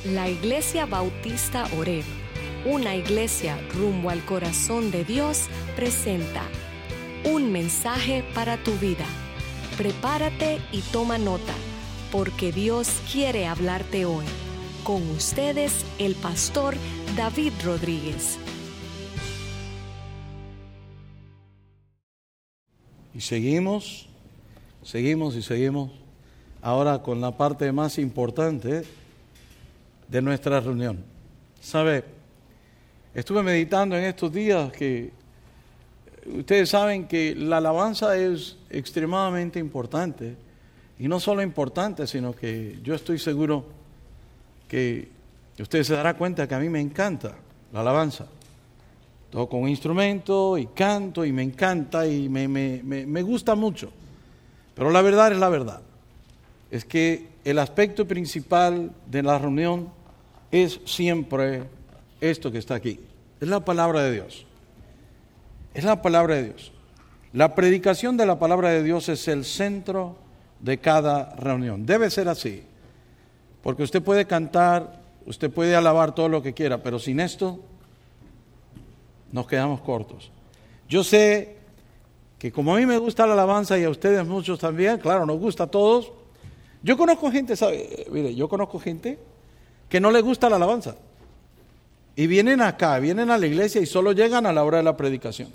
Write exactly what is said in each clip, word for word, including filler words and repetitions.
La Iglesia Bautista Oreb, una iglesia rumbo al corazón de Dios, presenta un mensaje para tu vida. Prepárate y toma nota, porque Dios quiere hablarte hoy. Con ustedes, el pastor David Rodríguez. Y seguimos, seguimos y seguimos ahora con la parte más importante de nuestra reunión. ¿Sabe? Estuve meditando en estos días que ustedes saben que la alabanza es extremadamente importante. Y no solo importante, sino que yo estoy seguro que ustedes se darán cuenta que a mí me encanta la alabanza. Toco un instrumento y canto y me encanta y me, me, me, me gusta mucho. Pero la verdad es la verdad. Es que el aspecto principal de la reunión es siempre esto que está aquí. Es la palabra de Dios. Es la palabra de Dios. La predicación de la palabra de Dios es el centro de cada reunión. Debe ser así. Porque usted puede cantar, usted puede alabar todo lo que quiera, pero sin esto nos quedamos cortos. Yo sé que como a mí me gusta la alabanza y a ustedes muchos también, claro, nos gusta a todos. Yo conozco gente, ¿sabe? Mire, yo conozco gente que no le gusta la alabanza. Y vienen acá, vienen a la iglesia y solo llegan a la hora de la predicación.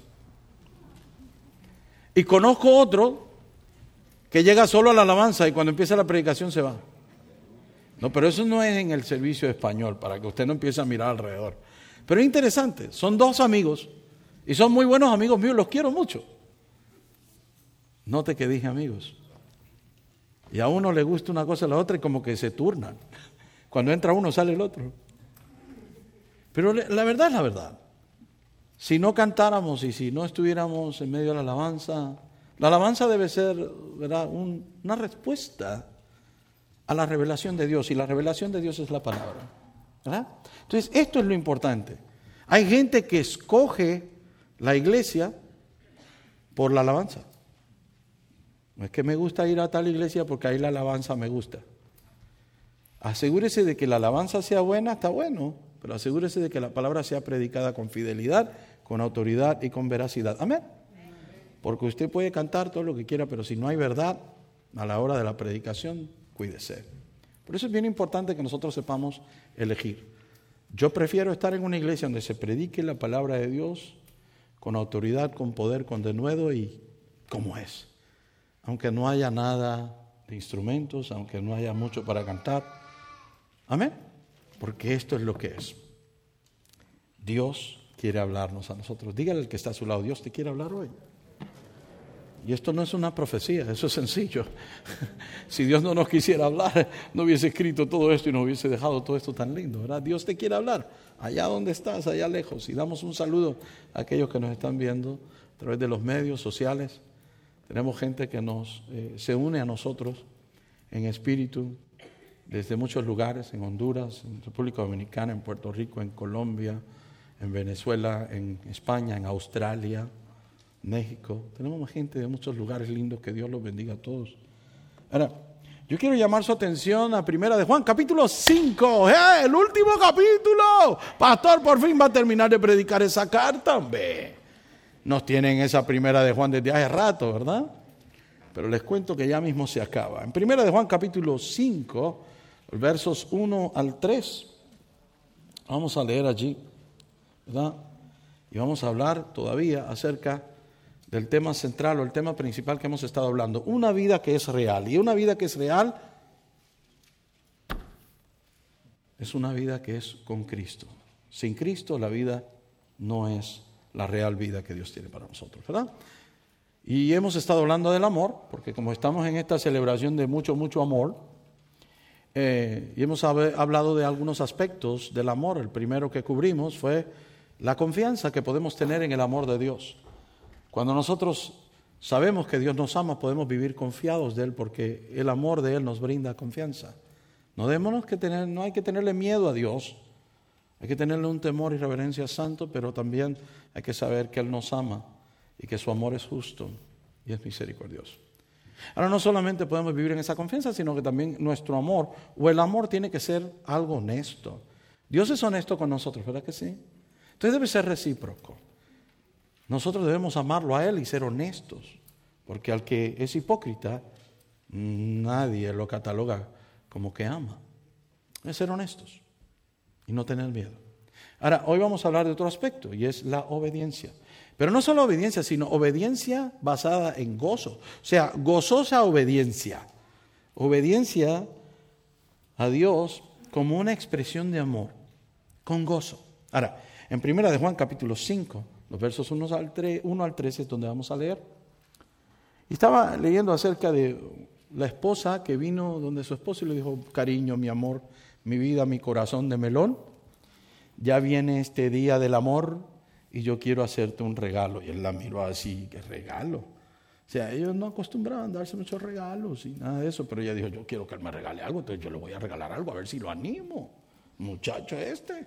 Y conozco otro que llega solo a la alabanza y cuando empieza la predicación se va. No, pero eso no es en el servicio español, para que usted no empiece a mirar alrededor. Pero es interesante, son dos amigos y son muy buenos amigos míos, los quiero mucho. Note que dije amigos. Y a uno le gusta una cosa a la otra y como que se turnan. Cuando entra uno sale el otro. Pero la verdad es la verdad. Si no cantáramos y si no estuviéramos en medio de la alabanza, la alabanza debe ser, ¿verdad?, Un, una respuesta a la revelación de Dios. Y la revelación de Dios es la palabra, ¿verdad? Entonces, esto es lo importante. Hay gente que escoge la iglesia por la alabanza. No es que me gusta ir a tal iglesia porque ahí la alabanza me gusta. Asegúrese de que la alabanza sea buena, está bueno, pero asegúrese de que la palabra sea predicada con fidelidad, con autoridad y con veracidad. Amén. Porque usted puede cantar todo lo que quiera, pero si no hay verdad a la hora de la predicación, cuídese. Por eso es bien importante que nosotros sepamos elegir. Yo prefiero estar en una iglesia donde se predique la palabra de Dios con autoridad, con poder, con denuedo y como es. Aunque no haya nada de instrumentos, aunque no haya mucho para cantar. Amén. Porque esto es lo que es. Dios quiere hablarnos a nosotros. Dígale al que está a su lado, Dios te quiere hablar hoy. Y esto no es una profecía, eso es sencillo. Si Dios no nos quisiera hablar, no hubiese escrito todo esto y no hubiese dejado todo esto tan lindo, ¿verdad? Dios te quiere hablar, allá donde estás, allá lejos. Y damos un saludo a aquellos que nos están viendo a través de los medios sociales. Tenemos gente que nos eh, se une a nosotros en espíritu desde muchos lugares, en Honduras, en República Dominicana, en Puerto Rico, en Colombia, en Venezuela, en España, en Australia, México. Tenemos más gente de muchos lugares lindos, que Dios los bendiga a todos. Ahora, yo quiero llamar su atención a Primera de Juan, capítulo cinco. ¡Eh! ¡El último capítulo! Pastor, por fin va a terminar de predicar esa carta, hombre. Nos tienen esa Primera de Juan desde hace rato, ¿verdad? Pero les cuento que ya mismo se acaba. En Primera de Juan, capítulo cinco, versos uno al tres, vamos a leer allí, ¿verdad? Y vamos a hablar todavía acerca del tema central o el tema principal que hemos estado hablando. Una vida que es real. Y una vida que es real es una vida que es con Cristo. Sin Cristo la vida no es la real vida que Dios tiene para nosotros, ¿verdad? Y hemos estado hablando del amor, porque como estamos en esta celebración de mucho, mucho amor, eh, y hemos hab- hablado de algunos aspectos del amor. El primero que cubrimos fue la confianza que podemos tener en el amor de Dios. Cuando nosotros sabemos que Dios nos ama, podemos vivir confiados de Él, porque el amor de Él nos brinda confianza. No debemos que tener, no hay que tenerle miedo a Dios, hay que tenerle un temor y reverencia santo, pero también hay que saber que Él nos ama y que su amor es justo y es misericordioso. Ahora, no solamente podemos vivir en esa confianza, sino que también nuestro amor, o el amor, tiene que ser algo honesto. Dios es honesto con nosotros, ¿verdad que sí? Entonces debe ser recíproco. Nosotros debemos amarlo a Él y ser honestos, porque al que es hipócrita, nadie lo cataloga como que ama. Es ser honestos y no tener miedo. Ahora, hoy vamos a hablar de otro aspecto, y es la obediencia. Pero no solo obediencia, sino obediencia basada en gozo. O sea, gozosa obediencia. Obediencia a Dios como una expresión de amor, con gozo. Ahora, en primera de Juan capítulo cinco, los versos uno al trece es donde vamos a leer. Y estaba leyendo acerca de la esposa que vino donde su esposo y le dijo: cariño, mi amor, mi vida, mi corazón de melón, ya viene este día del amor y yo quiero hacerte un regalo. Y él la miró así: ¿qué regalo? O sea, ellos no acostumbraban a darse muchos regalos y nada de eso, pero ella dijo: yo quiero que él me regale algo, entonces yo le voy a regalar algo, a ver si lo animo, muchacho este.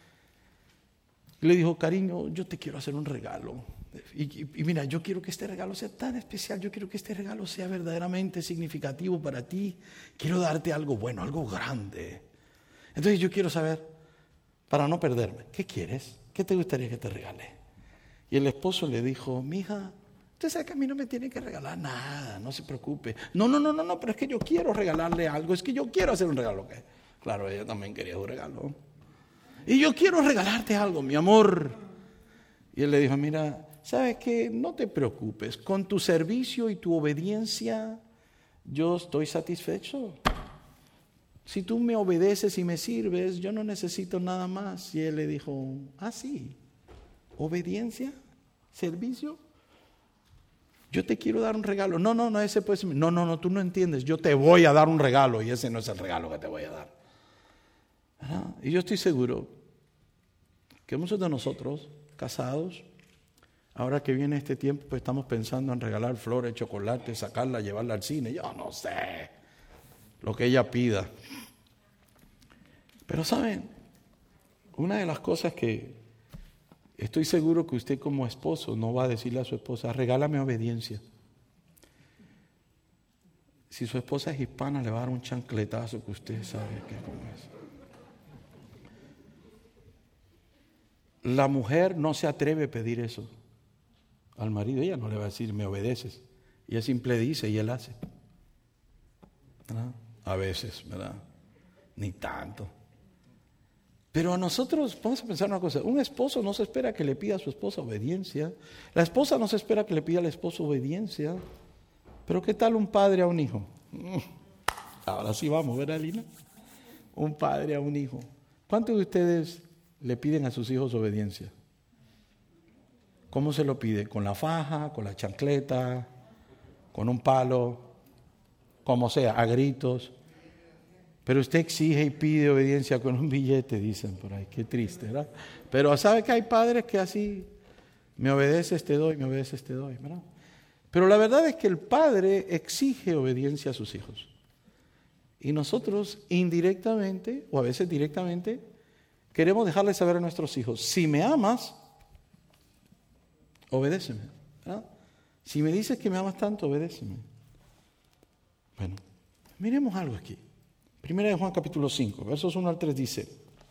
Y le dijo: cariño, yo te quiero hacer un regalo. Y, y, y mira, yo quiero que este regalo sea tan especial, yo quiero que este regalo sea verdaderamente significativo para ti. Quiero darte algo bueno, algo grande. Entonces yo quiero saber, para no perderme, ¿qué quieres? ¿Qué te gustaría que te regale? Y el esposo le dijo: mija, usted sabe que a mí no me tiene que regalar nada, no se preocupe. No, no, no, no, no, pero es que yo quiero regalarle algo, es que yo quiero hacer un regalo. Claro, ella también quería un regalo. Y yo quiero regalarte algo, mi amor. Y él le dijo: mira, ¿sabes qué? No te preocupes, con tu servicio y tu obediencia yo estoy satisfecho. Si tú me obedeces y me sirves, yo no necesito nada más. Y él le dijo: ah, sí, obediencia, servicio. Yo te quiero dar un regalo. No, no, no, ese puede ser. No, no, no, tú no entiendes. Yo te voy a dar un regalo y ese no es el regalo que te voy a dar. ¿Verdad? Y yo estoy seguro que muchos de nosotros, casados, ahora que viene este tiempo, pues estamos pensando en regalar flores, chocolate, sacarla, llevarla al cine. Yo no sé, lo que ella pida. Pero ¿saben? Una de las cosas que estoy seguro que usted como esposo no va a decirle a su esposa: regálame obediencia. Si su esposa es hispana, le va a dar un chancletazo que usted sabe que es como es. La mujer no se atreve a pedir eso al marido. Ella no le va a decir: me obedeces. Y ella simple dice y él hace. ¿Verdad? A veces, ¿verdad? Ni tanto. Pero a nosotros, vamos a pensar una cosa: un esposo no se espera que le pida a su esposa obediencia. La esposa no se espera que le pida al esposo obediencia. Pero ¿qué tal un padre a un hijo? Ahora sí vamos, ¿verdad, Lina? Un padre a un hijo. ¿Cuántos de ustedes le piden a sus hijos obediencia? ¿Cómo se lo pide? ¿Con la faja, con la chancleta, con un palo, como sea, a gritos? Pero usted exige y pide obediencia con un billete, dicen por ahí. Qué triste, ¿verdad? Pero sabe que hay padres que así: me obedeces, te doy, me obedeces, te doy, ¿verdad? Pero la verdad es que el padre exige obediencia a sus hijos. Y nosotros indirectamente, o a veces directamente, queremos dejarle saber a nuestros hijos: si me amas, obedéceme, ¿verdad? Si me dices que me amas tanto, obedéceme. Bueno, miremos algo aquí. Primera de Juan capítulo cinco, versos uno al tres dice: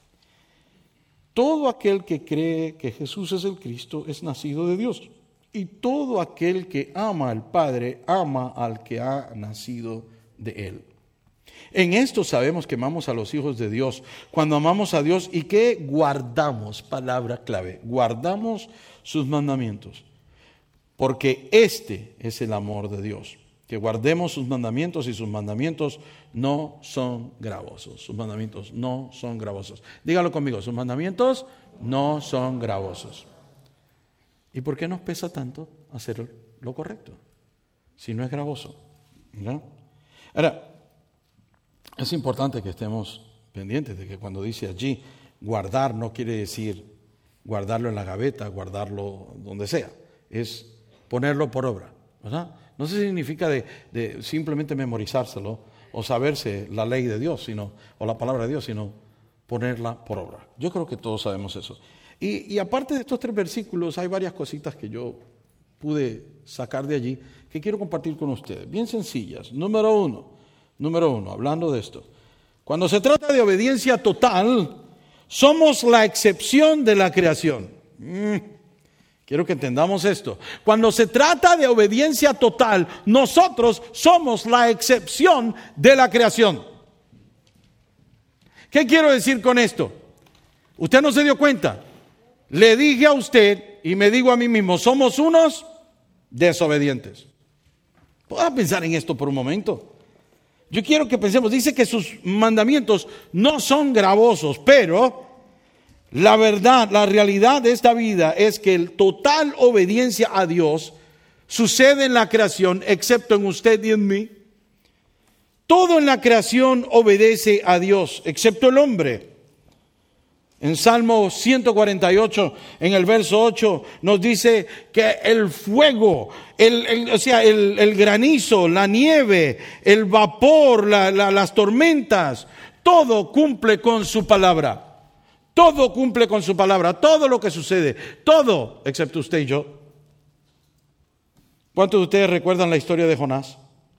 todo aquel que cree que Jesús es el Cristo es nacido de Dios. Y todo aquel que ama al Padre ama al que ha nacido de Él. En esto sabemos que amamos a los hijos de Dios, cuando amamos a Dios y que guardamos, palabra clave, guardamos sus mandamientos. Porque este es el amor de Dios, que guardemos sus mandamientos, y sus mandamientos no son gravosos. Sus mandamientos no son gravosos. Dígalo conmigo: sus mandamientos no son gravosos. ¿Y por qué nos pesa tanto hacer lo correcto si no es gravoso? ¿No? Ahora, es importante que estemos pendientes de que cuando dice allí guardar, no quiere decir guardarlo en la gaveta, guardarlo donde sea. Es ponerlo por obra, ¿verdad? No se significa de, de simplemente memorizárselo o saberse la ley de Dios, sino, o la palabra de Dios, sino ponerla por obra. Yo creo que todos sabemos eso. Y, y aparte de estos tres versículos, hay varias cositas que yo pude sacar de allí que quiero compartir con ustedes. Bien sencillas. Número uno, número uno, hablando de esto. Cuando se trata de obediencia total, somos la excepción de la creación. Mm, quiero que entendamos esto. Cuando se trata de obediencia total, nosotros somos la excepción de la creación. ¿Qué quiero decir con esto? ¿Usted no se dio cuenta? Le dije a usted y me digo a mí mismo, somos unos desobedientes. Pueda pensar en esto por un momento. Yo quiero que pensemos, dice que sus mandamientos no son gravosos, pero la verdad, la realidad de esta vida es que el total obediencia a Dios sucede en la creación, excepto en usted y en mí. Todo en la creación obedece a Dios, excepto el hombre. En Salmo ciento cuarenta y ocho, en el verso ocho, nos dice que el fuego, el, el, o sea, el, el granizo, la nieve, el vapor, la, la, las tormentas, todo cumple con su palabra. Todo cumple con su palabra, todo lo que sucede, todo, excepto usted y yo. ¿Cuántos de ustedes recuerdan la historia de Jonás?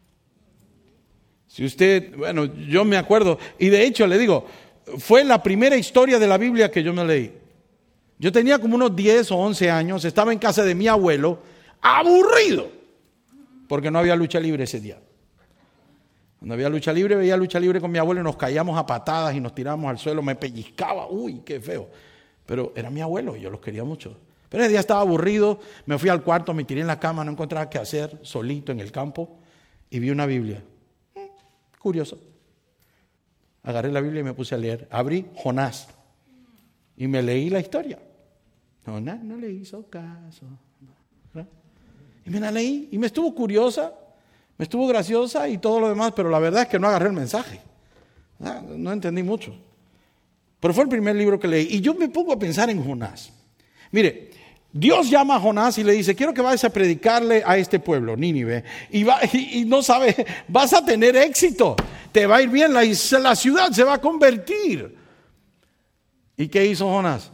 Si usted, bueno, yo me acuerdo, y de hecho le digo, fue la primera historia de la Biblia que yo me leí. Yo tenía como unos diez o once años, estaba en casa de mi abuelo, aburrido, porque no había lucha libre ese día. Cuando había lucha libre, veía lucha libre con mi abuelo y nos caíamos a patadas y nos tirábamos al suelo, me pellizcaba, uy, qué feo. Pero era mi abuelo y yo los quería mucho. Pero ese día estaba aburrido, me fui al cuarto, me tiré en la cama, no encontraba qué hacer, solito en el campo, y vi una Biblia. Curioso. Agarré la Biblia y me puse a leer. Abrí Jonás y me leí la historia. Jonás no le hizo caso. ¿No? Y me la leí y me estuvo curiosa, me estuvo graciosa y todo lo demás, pero la verdad es que no agarré el mensaje. No, no entendí mucho. Pero fue el primer libro que leí y yo me pongo a pensar en Jonás. Mire, Dios llama a Jonás y le dice, quiero que vayas a predicarle a este pueblo, Nínive, y, va, y, y no sabe, vas a tener éxito, te va a ir bien, la, la ciudad se va a convertir. ¿Y qué hizo Jonás?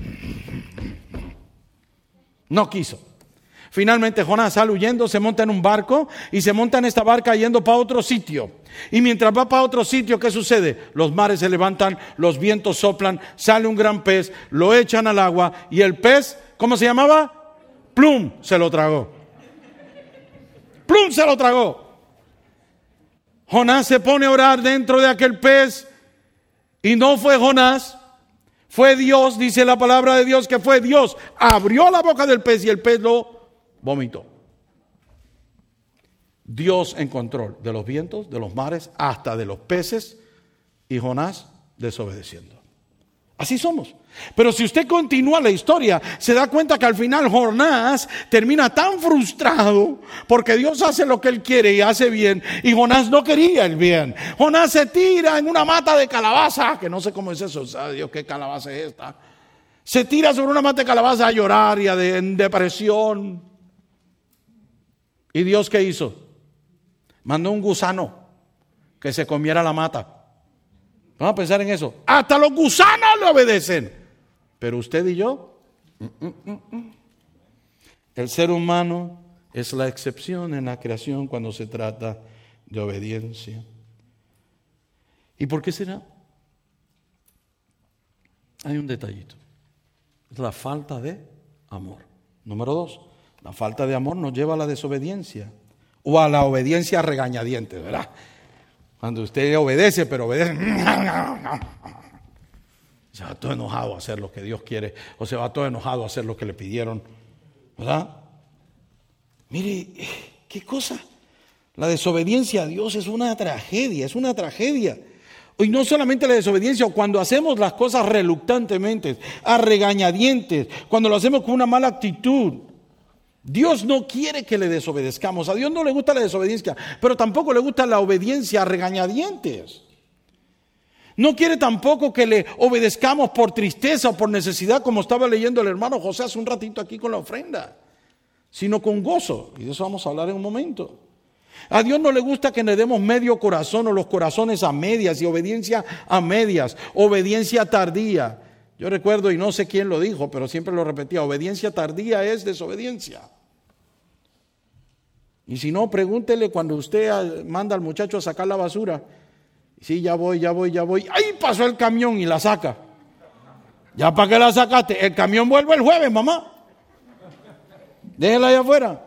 No quiso. Finalmente Jonás sale huyendo, se monta en un barco y se monta en esta barca yendo para otro sitio. Y mientras va para otro sitio, ¿qué sucede? Los mares se levantan, los vientos soplan, sale un gran pez, lo echan al agua y el pez, ¿cómo se llamaba? Plum, se lo tragó. Plum se lo tragó. Jonás se pone a orar dentro de aquel pez y no fue Jonás, fue Dios, dice la palabra de Dios que fue Dios. Abrió la boca del pez y el pez lo vomitó. Dios en control de los vientos, de los mares, hasta de los peces, y Jonás desobedeciendo. Así somos. Pero si usted continúa la historia, se da cuenta que al final Jonás termina tan frustrado porque Dios hace lo que él quiere y hace bien, y Jonás no quería el bien. Jonás se tira en una mata de calabaza, que no sé cómo es eso, ¿sabe Dios qué calabaza es esta? Se tira sobre una mata de calabaza a llorar y a de, en depresión. ¿Y Dios qué hizo? Mandó un gusano que se comiera la mata. Vamos a pensar en eso. Hasta los gusanos le obedecen. Pero usted y yo, mm, mm, mm. el ser humano es la excepción en la creación cuando se trata de obediencia. ¿Y por qué será? Hay un detallito. Es la falta de amor. Número dos, la falta de amor nos lleva a la desobediencia o a la obediencia a regañadientes, ¿verdad? Cuando usted obedece, pero obedece, se va todo enojado a hacer lo que Dios quiere, o se va todo enojado a hacer lo que le pidieron, ¿verdad? Mire, qué cosa. La desobediencia a Dios es una tragedia, es una tragedia. Y no solamente la desobediencia, cuando hacemos las cosas reluctantemente, a regañadientes, cuando lo hacemos con una mala actitud. Dios no quiere que le desobedezcamos. A Dios no le gusta la desobediencia, pero tampoco le gusta la obediencia a regañadientes. No quiere tampoco que le obedezcamos por tristeza o por necesidad, como estaba leyendo el hermano José hace un ratito aquí con la ofrenda, sino con gozo. Y de eso vamos a hablar en un momento. A Dios no le gusta que le demos medio corazón o los corazones a medias y obediencia a medias, obediencia tardía. Yo recuerdo, y no sé quién lo dijo, pero siempre lo repetía, obediencia tardía es desobediencia. Y si no, pregúntele cuando usted manda al muchacho a sacar la basura. Sí, ya voy, ya voy, ya voy. Ahí pasó el camión y la saca. ¿Ya para qué la sacaste? El camión vuelve el jueves, mamá. Déjela allá afuera.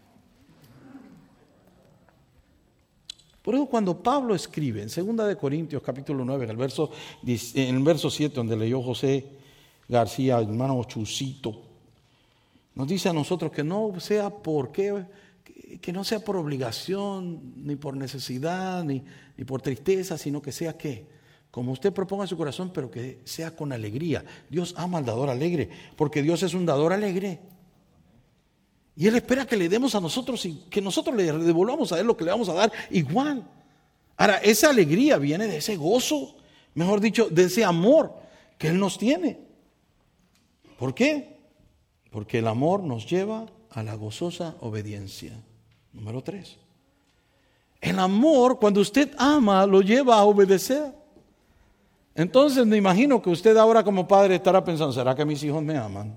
Por eso cuando Pablo escribe en segunda de Corintios capítulo nueve, en el verso, en el verso siete, donde leyó José García, hermano Chucito, nos dice a nosotros que no sea por qué, que no sea por obligación, ni por necesidad, ni, ni por tristeza, sino que sea que, como usted proponga en su corazón, pero que sea con alegría. Dios ama al dador alegre, porque Dios es un dador alegre. Y Él espera que le demos a nosotros y que nosotros le devolvamos a Él lo que le vamos a dar igual. Ahora, esa alegría viene de ese gozo, mejor dicho, de ese amor que Él nos tiene. ¿Por qué? Porque el amor nos lleva a la gozosa obediencia. Número tres. El amor, cuando usted ama, lo lleva a obedecer. Entonces me imagino que usted ahora como padre estará pensando, ¿será que mis hijos me aman?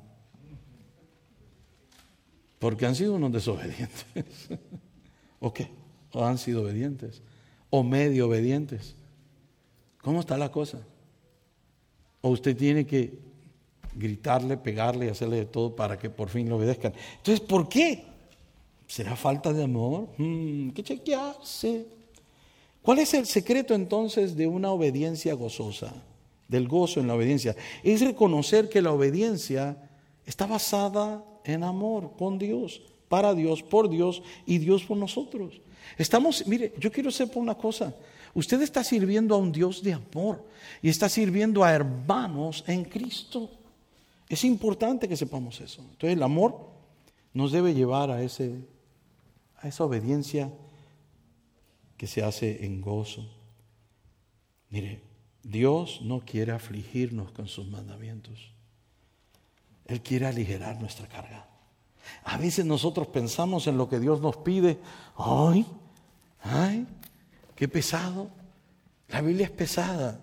Porque han sido unos desobedientes. ¿O qué? ¿O han sido obedientes? ¿O medio obedientes? ¿Cómo está la cosa? ¿O usted tiene que gritarle, pegarle y hacerle de todo para que por fin lo obedezcan? Entonces, ¿por qué? ¿Será falta de amor? Hmm, ¿Qué chequearse? ¿Cuál es el secreto entonces de una obediencia gozosa? Del gozo en la obediencia. Es reconocer que la obediencia está basada en amor con Dios, para Dios, por Dios y Dios por nosotros. Estamos, mire, yo quiero sepa una cosa. Usted está sirviendo a un Dios de amor y está sirviendo a hermanos en Cristo. Es importante que sepamos eso. Entonces el amor nos debe llevar a, ese, a esa obediencia que se hace en gozo. Mire, Dios no quiere afligirnos con sus mandamientos. Él quiere aligerar nuestra carga. A veces nosotros pensamos en lo que Dios nos pide. ¡Ay! ¡Ay! ¡Qué pesado! La Biblia es pesada.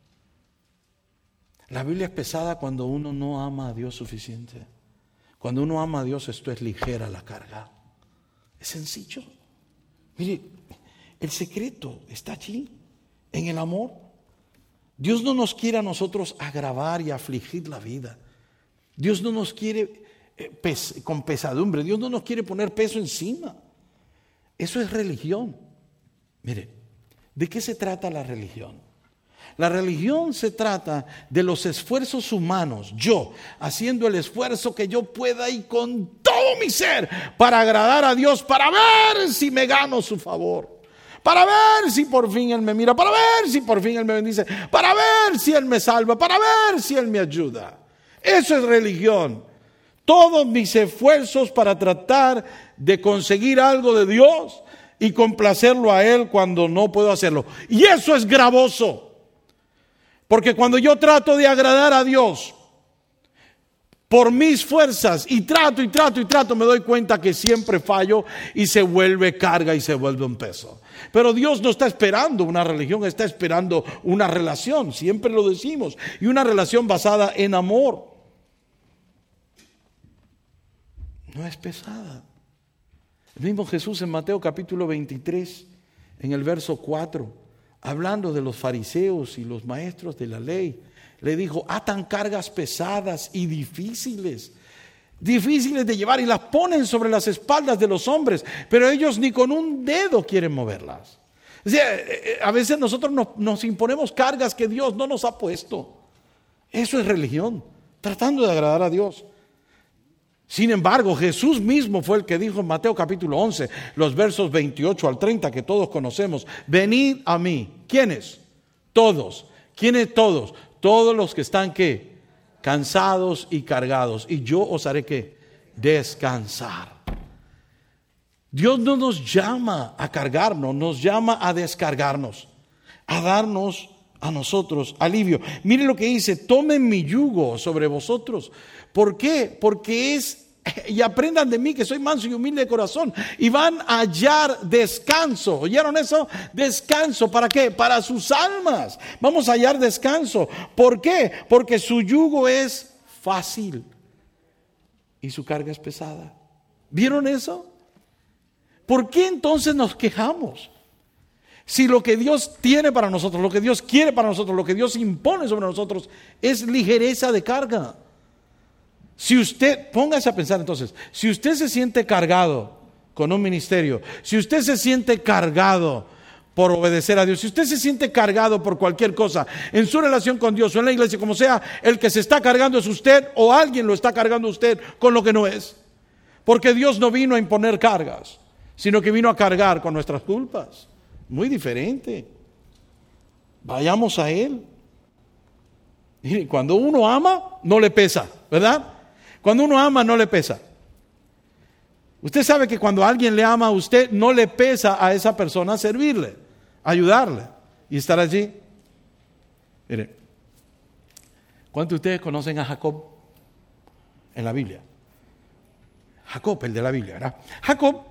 La Biblia es pesada cuando uno no ama a Dios suficiente. Cuando uno ama a Dios, esto es ligera la carga. Es sencillo. Mire, el secreto está allí, en el amor. Dios no nos quiere a nosotros agravar y afligir la vida. Dios no nos quiere eh, pes- con pesadumbre. Dios no nos quiere poner peso encima. Eso es religión. Mire, ¿de qué se trata la religión? La religión se trata de los esfuerzos humanos. Yo haciendo el esfuerzo que yo pueda y con todo mi ser para agradar a Dios, para ver si me gano su favor. Para ver si por fin Él me mira, para ver si por fin Él me bendice, para ver si Él me salva, para ver si Él me ayuda. Eso es religión. Todos mis esfuerzos para tratar de conseguir algo de Dios y complacerlo a Él cuando no puedo hacerlo. Y eso es gravoso. Porque cuando yo trato de agradar a Dios por mis fuerzas y trato y trato y trato, me doy cuenta que siempre fallo y se vuelve carga y se vuelve un peso. Pero Dios no está esperando una religión, está esperando una relación, siempre lo decimos, y una relación basada en amor. No es pesada. El mismo Jesús en Mateo capítulo veintitrés, en el verso cuatro, hablando de los fariseos y los maestros de la ley, le dijo: atan cargas pesadas y difíciles, difíciles de llevar, y las ponen sobre las espaldas de los hombres, pero ellos ni con un dedo quieren moverlas. O sea, a veces nosotros nos, nos imponemos cargas que Dios no nos ha puesto. Eso es religión, tratando de agradar a Dios. Sin embargo, Jesús mismo fue el que dijo en Mateo capítulo once, los versos veintiocho al treinta, que todos conocemos: venid a mí. ¿Quiénes? Todos. ¿Quiénes todos? Todos los que están, ¿qué? Cansados y cargados, y yo os haré, ¿qué? Descansar. Dios no nos llama a cargarnos, nos llama a descargarnos, a darnos a nosotros alivio. Mire lo que dice: tomen mi yugo sobre vosotros. ¿Por qué? Porque es, y aprendan de mí que soy manso y humilde de corazón, y van a hallar descanso. ¿Oyeron eso? Descanso. ¿Para qué? Para sus almas. Vamos a hallar descanso. ¿Por qué? Porque su yugo es fácil y su carga es pesada. ¿Vieron eso? ¿por qué entonces nos quejamos? Si lo que Dios tiene para nosotros, lo que Dios quiere para nosotros, lo que Dios impone sobre nosotros es ligereza de carga. Si usted, póngase a pensar entonces, si usted se siente cargado con un ministerio, si usted se siente cargado por obedecer a Dios, si usted se siente cargado por cualquier cosa en su relación con Dios o en la iglesia, como sea, el que se está cargando es usted o alguien lo está cargando a usted con lo que no es. Porque Dios no vino a imponer cargas, sino que vino a cargar con nuestras culpas. Muy diferente. Vayamos a Él. Miren, cuando uno ama, no le pesa, ¿verdad? Cuando uno ama, no le pesa. Usted sabe que cuando alguien le ama a usted, no le pesa a esa persona servirle, ayudarle y estar allí. Mire, ¿cuántos de ustedes conocen a Jacob en la Biblia? Jacob, el de la Biblia, ¿verdad? Jacob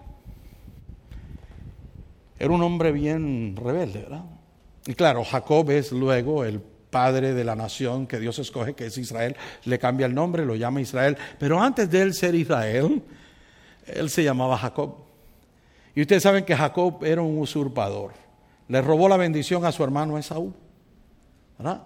era un hombre bien rebelde, ¿verdad? Y claro, Jacob es luego el padre de la nación que Dios escoge, que es Israel. Le cambia el nombre, lo llama Israel. Pero antes de él ser Israel, él se llamaba Jacob. Y ustedes saben que Jacob era un usurpador. Le robó la bendición a su hermano Esaú, ¿verdad?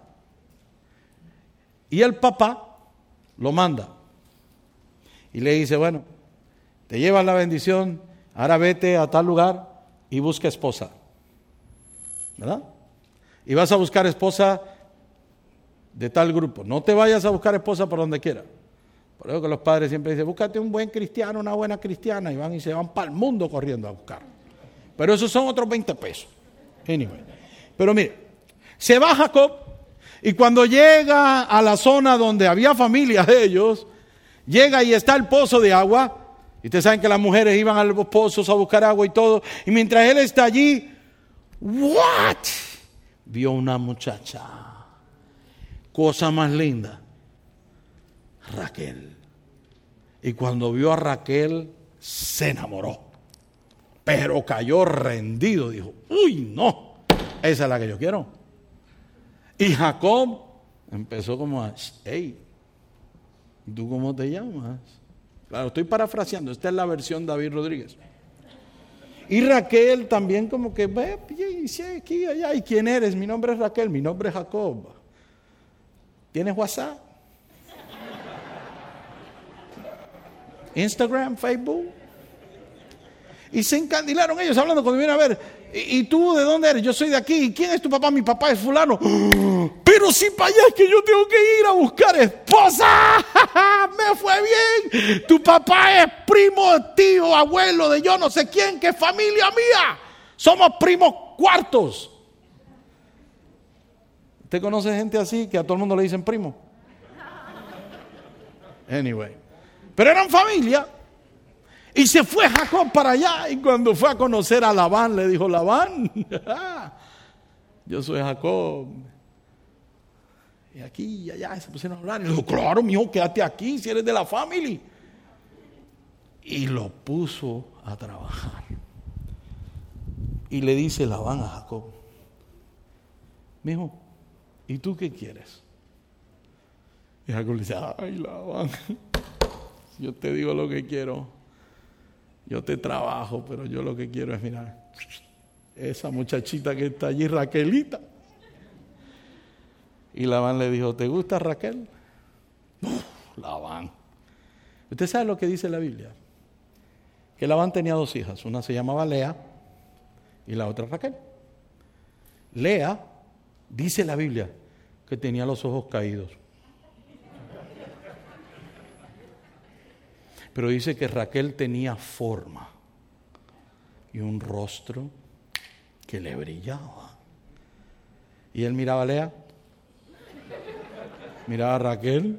Y el papá lo manda. Y le dice, bueno, te llevas la bendición, ahora vete a tal lugar y busca esposa, ¿verdad? Y vas a buscar esposa de tal grupo. No te vayas a buscar esposa por donde quiera. Por eso que los padres siempre dicen, búscate un buen cristiano, una buena cristiana, y van y se van para el mundo corriendo a buscar. Pero esos son otros veinte pesos. Anyway. Pero mire, se va Jacob, y cuando llega a la zona donde había familia de ellos, llega y está el pozo de agua. Y ustedes saben que las mujeres iban a los pozos a buscar agua y todo. Y mientras él está allí, ¿what? Vio una muchacha. Cosa más linda. Raquel. Y cuando vio a Raquel, se enamoró. Pero cayó rendido. Dijo, uy, no. Esa es la que yo quiero. Y Jacob empezó como a, hey, ¿tú cómo te llamas? Claro, estoy parafraseando, esta es la versión David Rodríguez. Y Raquel también como que, ve, aquí, allá, ¿y quién eres? Mi nombre es Raquel, mi nombre es Jacob. ¿Tienes WhatsApp? Instagram, Facebook. Y se encandilaron ellos hablando cuando vienen a ver, ¿y, y tú de dónde eres? Yo soy de aquí. ¿Y quién es tu papá? Mi papá es fulano. Pero si para allá es que yo tengo que ir a buscar esposa. Me fue bien. Tu papá es primo, tío, abuelo de yo no sé quién, que es familia mía. Somos primos cuartos. ¿Usted conoce gente así que a todo el mundo le dicen primo? Anyway. Pero eran familia. Y se fue Jacob para allá. Y cuando fue a conocer a Labán, le dijo, Labán, yo soy Jacob. Y aquí y allá se pusieron a hablar. Y le dijo, claro, mijo, quédate aquí si eres de la familia. Y lo puso a trabajar. Y le dice Labán a Jacob, mijo, ¿y tú qué quieres? Y Jacob le dice, ay, Labán, yo te digo lo que quiero. Yo te trabajo, pero yo lo que quiero es mirar esa muchachita que está allí, Raquelita. Y Labán le dijo, ¿te gusta Raquel? No, Labán. ¿Usted sabe lo que dice la Biblia? Que Labán tenía dos hijas. Una se llamaba Lea y la otra Raquel. Lea, dice la Biblia, que tenía los ojos caídos. Pero dice que Raquel tenía forma y un rostro que le brillaba. Y él miraba a Lea, miraba a Raquel,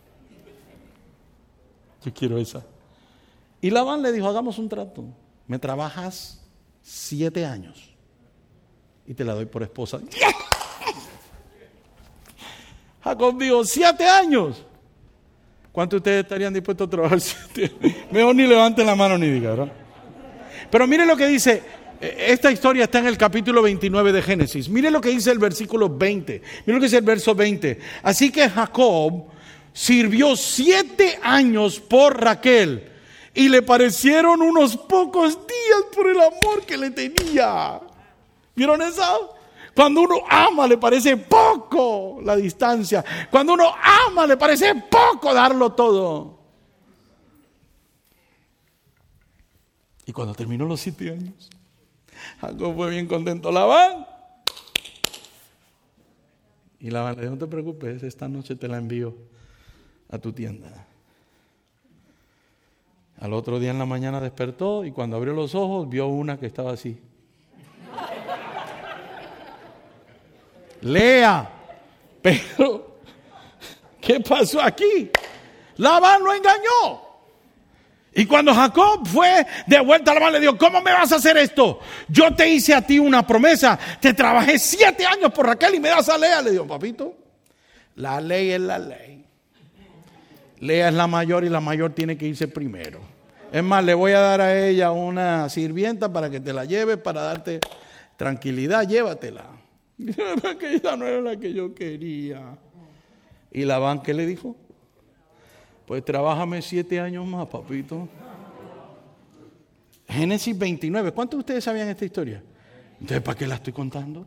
yo quiero esa. Y Labán le dijo, hagamos un trato, me trabajas siete años y te la doy por esposa. Jacob dijo, siete años. ¿Cuántos de ustedes estarían dispuestos a trabajar siete años? Mejor ni levanten la mano ni digan, ¿verdad? Pero mire lo que dice, esta historia está en el capítulo veintinueve de Génesis. Mire lo que dice el versículo veinte. Mire lo que dice el verso veinte. Así que Jacob sirvió siete años por Raquel Y le parecieron unos pocos días por el amor que le tenía. ¿Vieron eso? Cuando uno ama le parece poco la distancia. Cuando uno ama le parece poco darlo todo. Y cuando terminó los siete años, Jacob fue bien contento. Labán. Y Labán le dijo, no te preocupes, esta noche te la envío a tu tienda. Al otro día en la mañana despertó y cuando abrió los ojos vio una que estaba así. Lea, pero ¿qué pasó aquí? Labán lo engañó. Y cuando Jacob fue de vuelta a Labán le dijo, ¿cómo me vas a hacer esto? Yo te hice a ti una promesa, te trabajé siete años por Raquel y me das a Lea. Le dijo, papito, la ley es la ley. Lea es la mayor y la mayor tiene que irse primero. Es más, le voy a dar a ella una sirvienta para que te la lleve, para darte tranquilidad, llévatela. Que esa no era la que yo quería. ¿Y Labán qué le dijo? Pues trabájame siete años más, papito. Génesis veintinueve. ¿Cuántos de ustedes sabían esta historia? Entonces, ¿para qué la estoy contando?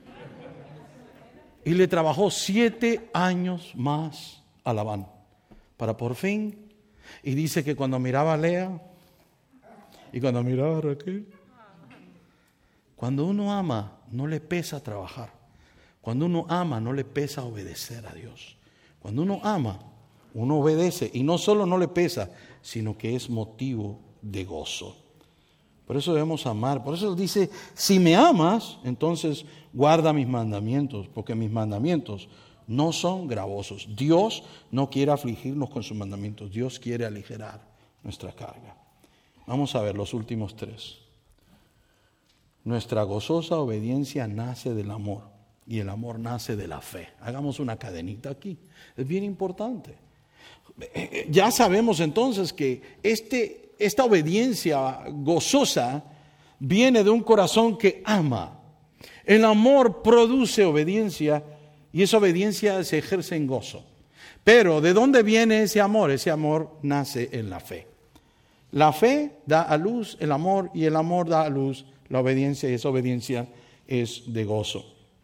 Y le trabajó siete años más a Labán. Para por fin. Y dice que cuando miraba a Lea y cuando miraba a Raquel, cuando uno ama, no le pesa trabajar. Cuando uno ama, no le pesa obedecer a Dios. Cuando uno ama, uno obedece y no solo no le pesa, sino que es motivo de gozo. Por eso debemos amar. Por eso dice, si me amas, entonces guarda mis mandamientos, porque mis mandamientos no son gravosos. Dios no quiere afligirnos con sus mandamientos. Dios quiere aligerar nuestra carga. Vamos a ver los últimos tres. Nuestra gozosa obediencia nace del amor y el amor nace de la fe. Hagamos una cadenita aquí. Es bien importante. Ya sabemos entonces que este, esta obediencia gozosa viene de un corazón que ama. El amor produce obediencia y esa obediencia se ejerce en gozo. Pero ¿de dónde viene ese amor? Ese amor nace en la fe. La fe da a luz el amor y el amor da a luz la obediencia y esa obediencia es de gozo.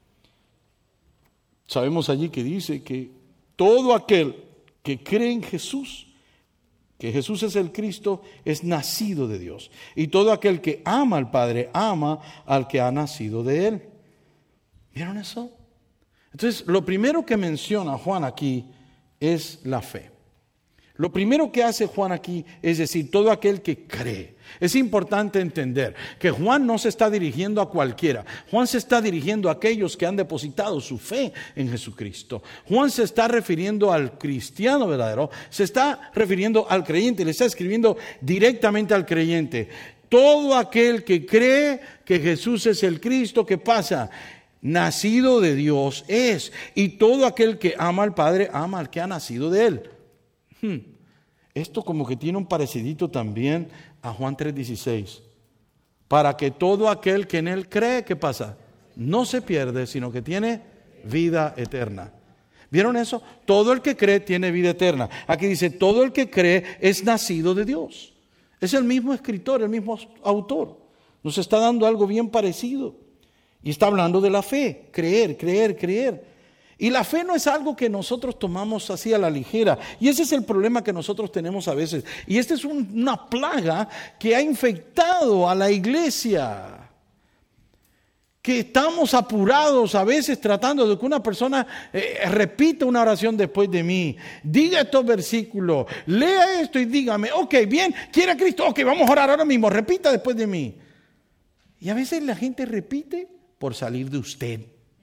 Sabemos allí que dice que todo aquel que cree en Jesús, que Jesús es el Cristo, es nacido de Dios. Y todo aquel que ama al Padre, ama al que ha nacido de Él. ¿Vieron eso? Entonces, lo primero que menciona Juan aquí es la fe. Lo primero que hace Juan aquí es decir, todo aquel que cree. Es importante entender que Juan no se está dirigiendo a cualquiera. Juan se está dirigiendo a aquellos que han depositado su fe en Jesucristo. Juan se está refiriendo al cristiano verdadero, se está refiriendo al creyente, le está escribiendo directamente al creyente. Todo aquel que cree que Jesús es el Cristo, ¿qué pasa? Nacido de Dios es. Y todo aquel que ama al Padre, ama al que ha nacido de Él. Hmm. Esto como que tiene un parecidito también a Juan tres dieciséis. Para que todo aquel que en Él cree, ¿qué pasa? No se pierde, sino que tiene vida eterna. ¿Vieron eso? Todo el que cree tiene vida eterna. Aquí dice, todo el que cree es nacido de Dios. Es el mismo escritor, el mismo autor. Nos está dando algo bien parecido. Y está hablando de la fe, creer, creer, creer. Y la fe no es algo que nosotros tomamos así a la ligera. Y ese es el problema que nosotros tenemos a veces. Y esta es un, una plaga que ha infectado a la iglesia. Que estamos apurados a veces tratando de que una persona eh, repita una oración después de mí. Diga estos versículos, lea esto y dígame, ok, bien, quiere a Cristo, ok, vamos a orar ahora mismo, repita después de mí. Y a veces la gente repite por salir de usted.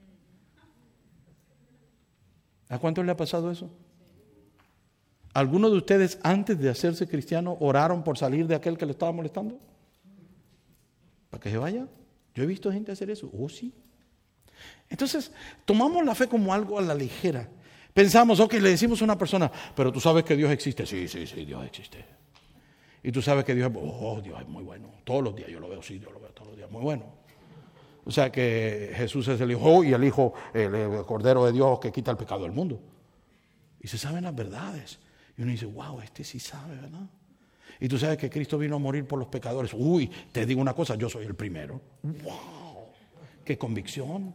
¿A cuántos le ha pasado eso? ¿Algunos de ustedes antes de hacerse cristiano oraron por salir de aquel que le estaba molestando? ¿Para que se vaya? Yo he visto gente hacer eso. Oh, sí. Entonces, tomamos la fe como algo a la ligera. Pensamos, ok, le decimos a una persona, pero tú sabes que Dios existe. Sí, sí, sí, Dios existe. Y tú sabes que Dios es, oh, Dios es muy bueno. Todos los días yo lo veo, sí, yo lo veo todos los días, muy bueno. O sea que Jesús es el Hijo y el Hijo, el, el Cordero de Dios que quita el pecado del mundo. Y se saben las verdades. Y uno dice, wow, este sí sabe, ¿verdad? Y tú sabes que Cristo vino a morir por los pecadores. Uy, te digo una cosa, yo soy el primero. ¡Wow! ¡Qué convicción!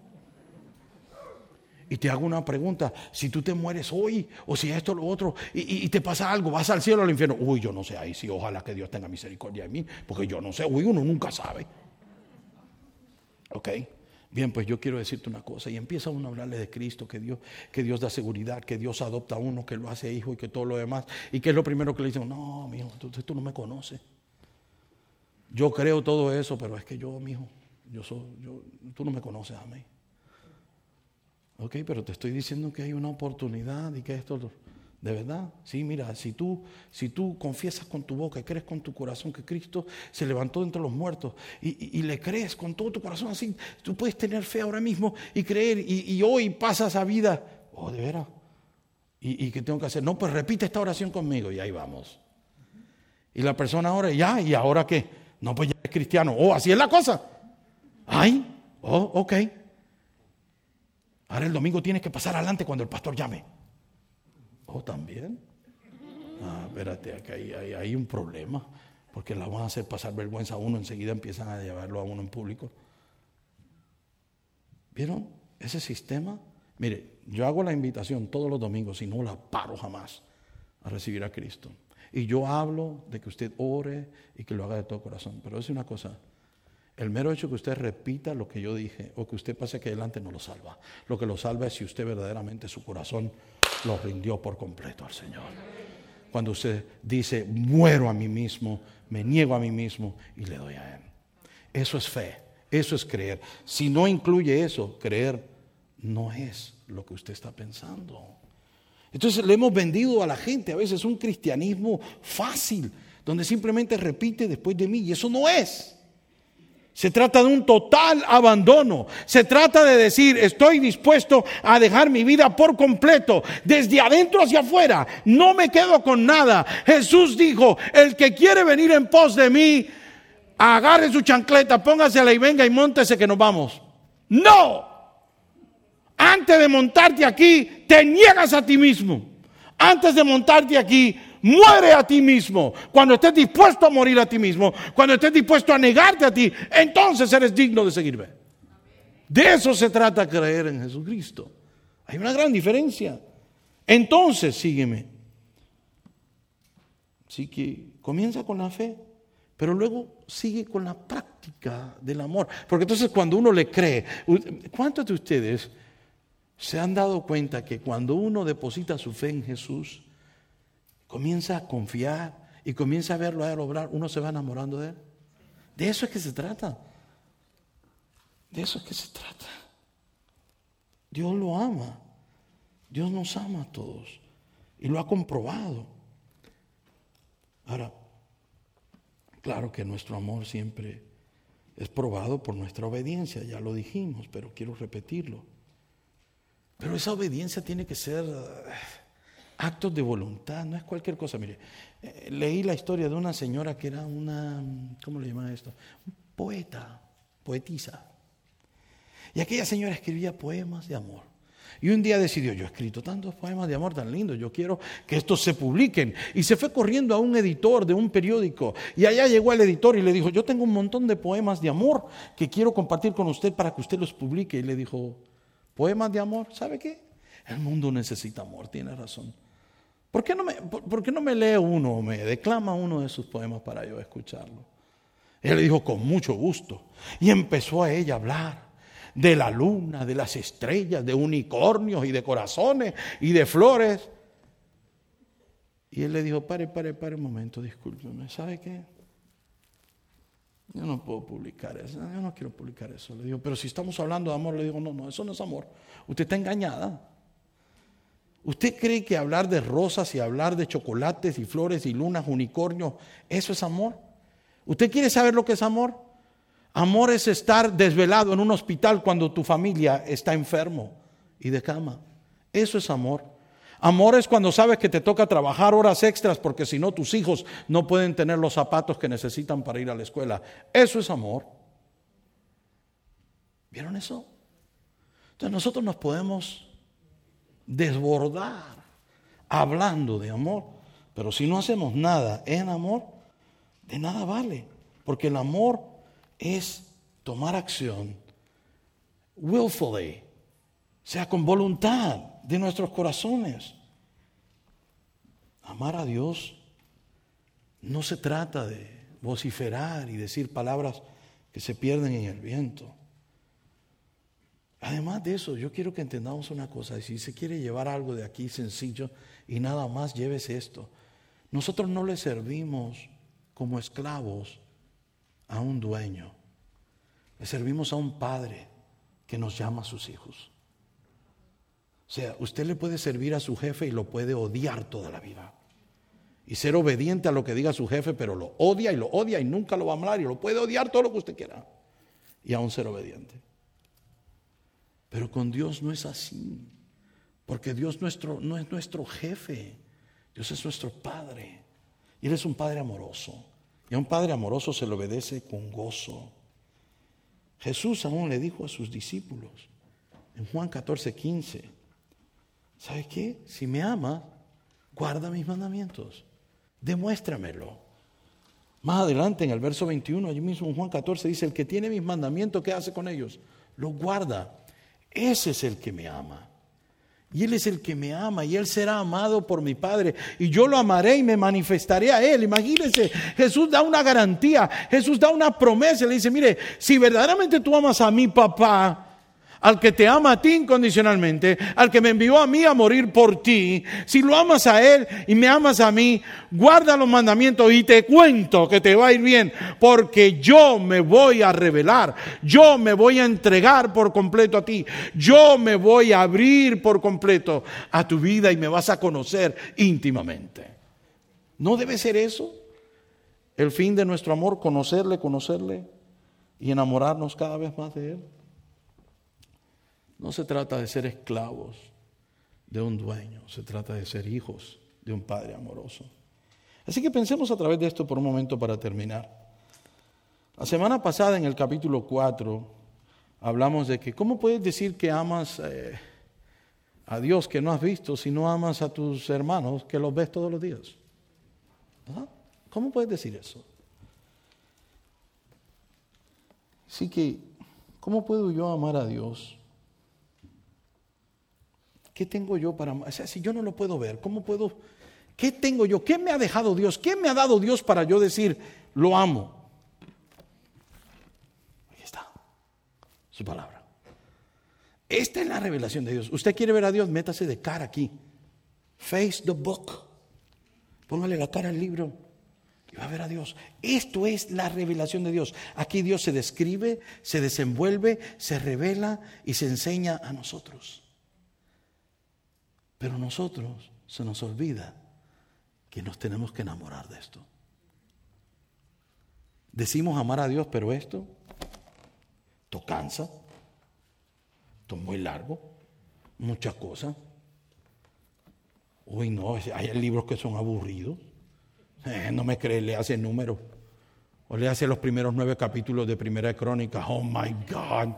Y te hago una pregunta, si tú te mueres hoy, o si esto o lo otro, y, y, y te pasa algo, vas al cielo o al infierno. Uy, yo no sé, ahí sí, ojalá que Dios tenga misericordia de mí, porque yo no sé, uy, uno nunca sabe. ¿Ok? Bien, pues yo quiero decirte una cosa, y empieza uno a hablarle de Cristo, que Dios, que Dios da seguridad, que Dios adopta a uno, que lo hace hijo y que todo lo demás. ¿Y qué es lo primero que le dicen? No, mijo, tú, tú no me conoces. Yo creo todo eso, pero es que yo, mijo, yo soy, yo, tú no me conoces a mí. Ok, pero te estoy diciendo que hay una oportunidad y que esto, de verdad, sí, mira, si tú, si tú confiesas con tu boca y crees con tu corazón que Cristo se levantó de entre los muertos y, y, y le crees con todo tu corazón así, tú puedes tener fe ahora mismo y creer y, y hoy pasas esa vida, oh, de veras, ¿Y, y qué tengo que hacer? No, pues repite esta oración conmigo y ahí vamos. Y la persona ahora, ya, ¿y ahora qué? No, pues ya es cristiano, oh, así es la cosa. Ay, oh, ok. Ahora el domingo tienes que pasar adelante cuando el pastor llame. ¿Oh, también? Ah, espérate, acá hay, hay, hay un problema. Porque la van a hacer pasar vergüenza a uno. Enseguida empiezan a llevarlo a uno en público. ¿Vieron ese sistema? Mire, yo hago la invitación todos los domingos y no la paro jamás a recibir a Cristo. Y yo hablo de que usted ore y que lo haga de todo corazón. Pero es una cosa. El mero hecho que usted repita lo que yo dije o que usted pase aquí adelante no lo salva. Lo que lo salva es si usted verdaderamente su corazón lo rindió por completo al Señor. Cuando usted dice, muero a mí mismo, me niego a mí mismo y le doy a Él. Eso es fe, eso es creer. Si no incluye eso, creer no es lo que usted está pensando. Entonces le hemos vendido a la gente a veces un cristianismo fácil, donde simplemente repite después de mí y eso no es. Se trata de un total abandono. Se trata de decir, estoy dispuesto a dejar mi vida por completo, desde adentro hacia afuera. No me quedo con nada. Jesús dijo, el que quiere venir en pos de mí, agarre su chancleta, póngasela y venga y móntese que nos vamos. No. Antes de montarte aquí, te niegas a ti mismo. Antes de montarte aquí, muere a ti mismo. Cuando estés dispuesto a morir a ti mismo, cuando estés dispuesto a negarte a ti, entonces eres digno de seguirme. De eso se trata creer en Jesucristo. Hay una gran diferencia. Entonces sígueme. Así que comienza con la fe, pero luego sigue con la práctica del amor. Porque entonces cuando uno le cree, ¿cuántos de ustedes se han dado cuenta que cuando uno deposita su fe en Jesús, comienza a confiar y comienza a verlo a él obrar, uno se va enamorando de él? De eso es que se trata. De eso es que se trata. Dios lo ama. Dios nos ama a todos. Y lo ha comprobado. Ahora, claro que nuestro amor siempre es probado por nuestra obediencia. Ya lo dijimos, pero quiero repetirlo. Pero esa obediencia tiene que ser actos de voluntad, no es cualquier cosa. Mire, eh, leí la historia de una señora que era una, ¿cómo le llaman esto? Un poeta, poetisa. Y aquella señora escribía poemas de amor. Y un día decidió, yo he escrito tantos poemas de amor tan lindos, yo quiero que estos se publiquen. Y se fue corriendo a un editor de un periódico. Y allá llegó el editor y le dijo, yo tengo un montón de poemas de amor que quiero compartir con usted para que usted los publique. Y le dijo, ¿poemas de amor? ¿Sabe qué? El mundo necesita amor, tiene razón. ¿Por qué no me, por, por qué no me lee uno o me declama uno de sus poemas para yo escucharlo? Él le dijo, con mucho gusto. Y empezó a ella a hablar de la luna, de las estrellas, de unicornios y de corazones y de flores. Y él le dijo, pare, pare, pare un momento, discúlpeme, ¿sabe qué? Yo no puedo publicar eso, yo no quiero publicar eso. Le digo, pero si estamos hablando de amor, le digo, no, no, eso no es amor. Usted está engañada. ¿Usted cree que hablar de rosas y hablar de chocolates y flores y lunas, unicornios, eso es amor? ¿Usted quiere saber lo que es amor? Amor es estar desvelado en un hospital cuando tu familia está enfermo y de cama. Eso es amor. Amor es cuando sabes que te toca trabajar horas extras porque si no tus hijos no pueden tener los zapatos que necesitan para ir a la escuela. Eso es amor. ¿Vieron eso? Entonces nosotros nos podemos desbordar hablando de amor, pero si no hacemos nada en amor, de nada vale, porque el amor es tomar acción willfully, o sea, con voluntad de nuestros corazones. Amar a Dios no se trata de vociferar y decir palabras que se pierden en el viento. Además de eso, yo quiero que entendamos una cosa. Si se quiere llevar algo de aquí sencillo y nada más, llévese esto. Nosotros no le servimos como esclavos a un dueño. Le servimos a un padre que nos llama a sus hijos. O sea, usted le puede servir a su jefe y lo puede odiar toda la vida. Y ser obediente a lo que diga su jefe, pero lo odia y lo odia y nunca lo va a amar y lo puede odiar todo lo que usted quiera. Y aún ser obediente. Pero con Dios no es así. Porque Dios nuestro, no es nuestro jefe. Dios es nuestro Padre. Y Él es un Padre amoroso. Y a un Padre amoroso se le obedece con gozo. Jesús aún le dijo a sus discípulos en Juan catorce, quince, ¿sabe qué? Si me ama, guarda mis mandamientos. Demuéstramelo. Más adelante en el verso veintiuno, allí mismo en Juan catorce, dice: el que tiene mis mandamientos, ¿qué hace con ellos? Los guarda. Ese es el que me ama. Y Él es el que me ama y Él será amado por mi Padre. Y yo lo amaré y me manifestaré a Él. Imagínense, Jesús da una garantía, Jesús da una promesa. Le dice: mire, si verdaderamente tú amas a mi papá, al que te ama a ti incondicionalmente, al que me envió a mí a morir por ti, si lo amas a Él y me amas a mí, guarda los mandamientos y te cuento que te va a ir bien, porque yo me voy a revelar, yo me voy a entregar por completo a ti, yo me voy a abrir por completo a tu vida y me vas a conocer íntimamente. ¿No debe ser eso el fin de nuestro amor? Conocerle, conocerle y enamorarnos cada vez más de Él. No se trata de ser esclavos de un dueño, se trata de ser hijos de un Padre amoroso. Así que pensemos a través de esto por un momento para terminar. La semana pasada en el capítulo cuatro hablamos de que ¿cómo puedes decir que amas eh, a Dios que no has visto si no amas a tus hermanos que los ves todos los días? ¿Ah? ¿Cómo puedes decir eso? Así que, ¿cómo puedo yo amar a Dios? ¿Qué tengo yo para amar? O sea, si yo no lo puedo ver, ¿cómo puedo? ¿Qué tengo yo? ¿Qué me ha dejado Dios? ¿Qué me ha dado Dios para yo decir, lo amo? Ahí está, su palabra. Esta es la revelación de Dios. Usted quiere ver a Dios, métase de cara aquí. Face the book. Póngale la cara al libro y va a ver a Dios. Esto es la revelación de Dios. Aquí Dios se describe, se desenvuelve, se revela y se enseña a nosotros. Pero nosotros se nos olvida que nos tenemos que enamorar de esto. Decimos amar a Dios, pero esto, esto cansa, esto es muy largo, muchas cosas. Uy, no, hay libros que son aburridos. Eh, no me cree, le hace números. O le hace los primeros nueve capítulos de Primera de Crónicas. Oh my God.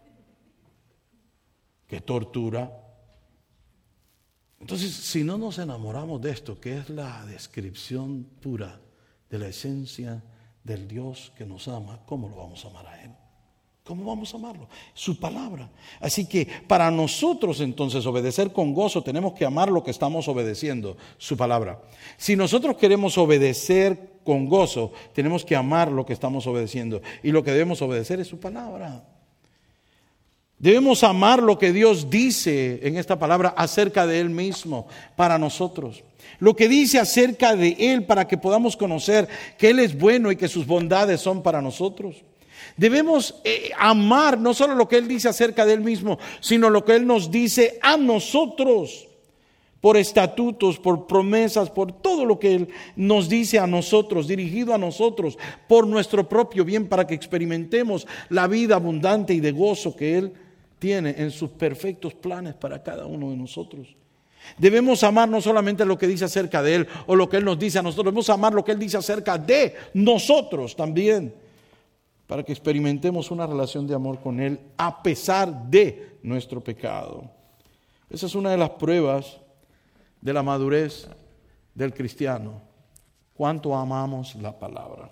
Qué tortura. Entonces, si no nos enamoramos de esto, que es la descripción pura de la esencia del Dios que nos ama, ¿cómo lo vamos a amar a Él? ¿Cómo vamos a amarlo? Su palabra. Así que para nosotros entonces obedecer con gozo tenemos que amar lo que estamos obedeciendo, su palabra. Si nosotros queremos obedecer con gozo, tenemos que amar lo que estamos obedeciendo. Y lo que debemos obedecer es su palabra. Debemos amar lo que Dios dice en esta palabra acerca de Él mismo para nosotros. Lo que dice acerca de Él para que podamos conocer que Él es bueno y que sus bondades son para nosotros. Debemos eh, amar no solo lo que Él dice acerca de Él mismo, sino lo que Él nos dice a nosotros, por estatutos, por promesas, por todo lo que Él nos dice a nosotros, dirigido a nosotros, por nuestro propio bien, para que experimentemos la vida abundante y de gozo que Él tiene en sus perfectos planes para cada uno de nosotros. Debemos amar no solamente lo que dice acerca de Él o lo que Él nos dice a nosotros, debemos amar lo que Él dice acerca de nosotros también, para que experimentemos una relación de amor con Él a pesar de nuestro pecado. Esa es una de las pruebas de la madurez del cristiano. ¿Cuánto amamos la palabra?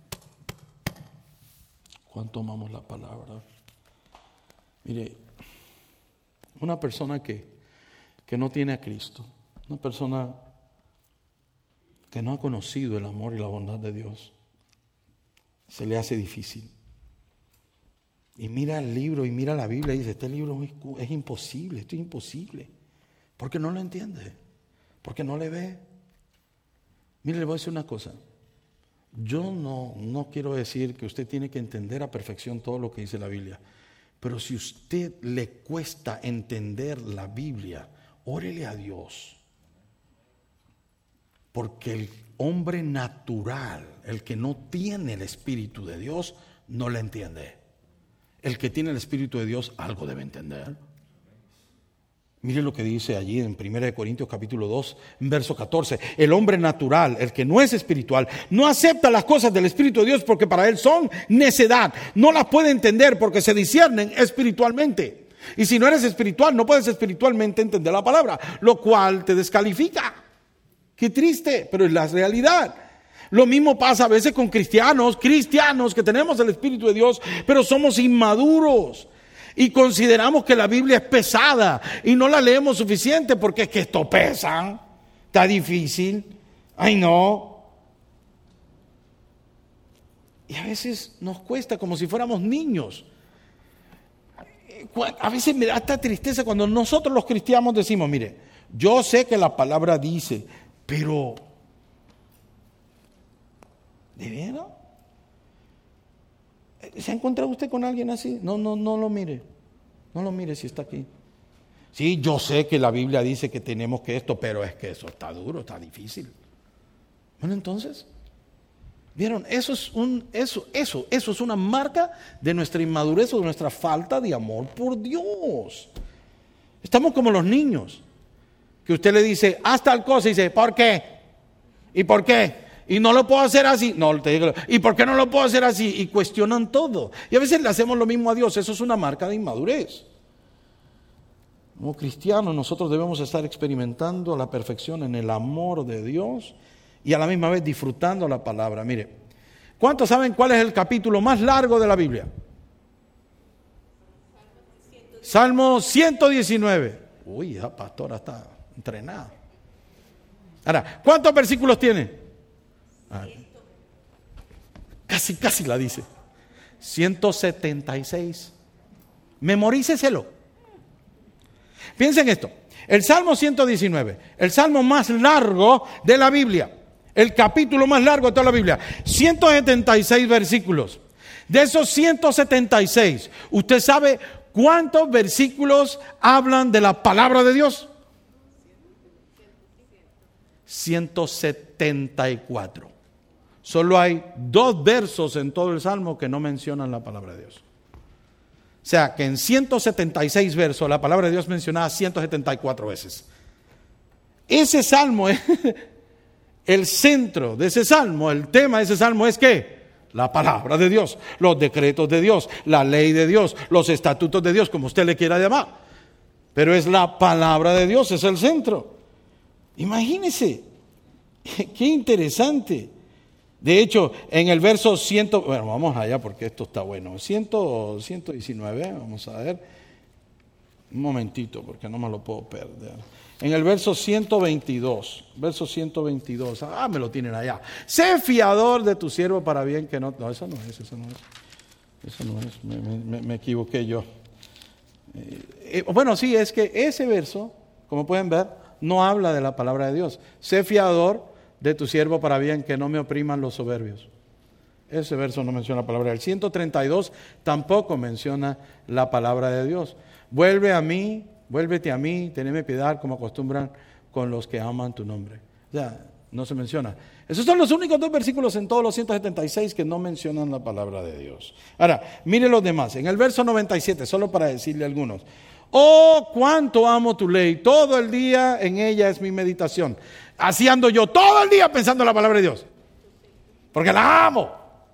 ¿Cuánto amamos la palabra? Mire, una persona que, que no tiene a Cristo, una persona que no ha conocido el amor y la bondad de Dios, se le hace difícil. Y mira el libro y mira la Biblia y dice, este libro es, es imposible, esto es imposible. Porque no lo entiende, porque no le ve. Mire, le voy a decir una cosa. Yo no, no quiero decir que usted tiene que entender a perfección todo lo que dice la Biblia. Pero si a usted le cuesta entender la Biblia, órele a Dios. Porque el hombre natural, el que no tiene el Espíritu de Dios, no la entiende. El que tiene el Espíritu de Dios algo debe entender. Mire lo que dice allí en primera de Corintios capítulo dos, verso catorce. El hombre natural, el que no es espiritual, no acepta las cosas del Espíritu de Dios porque para él son necedad. No las puede entender porque se disciernen espiritualmente. Y si no eres espiritual, no puedes espiritualmente entender la palabra, lo cual te descalifica. Qué triste, pero es la realidad. Lo mismo pasa a veces con cristianos, cristianos que tenemos el Espíritu de Dios, pero somos inmaduros. Y consideramos que la Biblia es pesada y no la leemos suficiente porque es que esto pesa, está difícil, ay no. Y a veces nos cuesta como si fuéramos niños. A veces me da esta tristeza cuando nosotros los cristianos decimos, mire, yo sé que la palabra dice, pero ¿de veras? ¿Se ha encontrado usted con alguien así? No, no, no lo mire. No lo mire si está aquí. Sí, yo sé que la Biblia dice que tenemos que esto, pero es que eso está duro, está difícil. Bueno, entonces, ¿vieron? Eso es un, eso, eso, eso es una marca de nuestra inmadurez o de nuestra falta de amor por Dios. Estamos como los niños, que usted le dice, haz tal cosa y dice, ¿por qué? ¿Y por qué? Y no lo puedo hacer así. No, te digo, ¿y por qué no lo puedo hacer así? Y cuestionan todo. Y a veces le hacemos lo mismo a Dios. Eso es una marca de inmadurez. Como cristianos nosotros debemos estar experimentando la perfección en el amor de Dios y a la misma vez disfrutando la palabra. Mire, ¿cuántos saben cuál es el capítulo más largo de la Biblia? Salmo ciento diecinueve. Uy, esa pastora está entrenada. Ahora, ¿cuántos versículos tiene? Ah, casi, casi la dice. ciento setenta y seis. Memoríceselo. Piensen esto. El Salmo ciento diecinueve, el salmo más largo de la Biblia, el capítulo más largo de toda la Biblia, ciento setenta y seis versículos. De esos ciento setenta y seis, ¿usted sabe cuántos versículos hablan de la palabra de Dios? ciento setenta y cuatro. Solo hay dos versos en todo el Salmo que no mencionan la palabra de Dios. O sea, que en ciento setenta y seis versos la palabra de Dios mencionada ciento setenta y cuatro veces. Ese Salmo es el centro de ese Salmo, el tema de ese Salmo es ¿qué? La palabra de Dios, los decretos de Dios, la ley de Dios, los estatutos de Dios, como usted le quiera llamar. Pero es la palabra de Dios, es el centro. Imagínese, qué interesante. De hecho, en el verso cien, bueno, vamos allá porque esto está bueno. ciento diecinueve, vamos a ver. Un momentito porque no me lo puedo perder. En el verso ciento veintidós, verso ciento veintidós, ah, me lo tienen allá. Sé fiador de tu siervo para bien que no... No, eso no es, eso no es. Eso no es, me, me, me equivoqué yo. Eh, eh, bueno, sí, es que ese verso, como pueden ver, no habla de la palabra de Dios. Sé fiador de tu siervo para bien, que no me opriman los soberbios. Ese verso no menciona la palabra. El ciento treinta y dos tampoco menciona la palabra de Dios. Vuelve a mí, vuélvete a mí, teneme piedad como acostumbran con los que aman tu nombre. O sea, no se menciona. Esos son los únicos dos versículos en todos los ciento setenta y seis que no mencionan la palabra de Dios. Ahora, mire los demás. En el verso noventa y siete, solo para decirle algunos. Oh, cuánto amo tu ley, todo el día en ella es mi meditación. Así ando yo todo el día pensando en la palabra de Dios, porque la amo.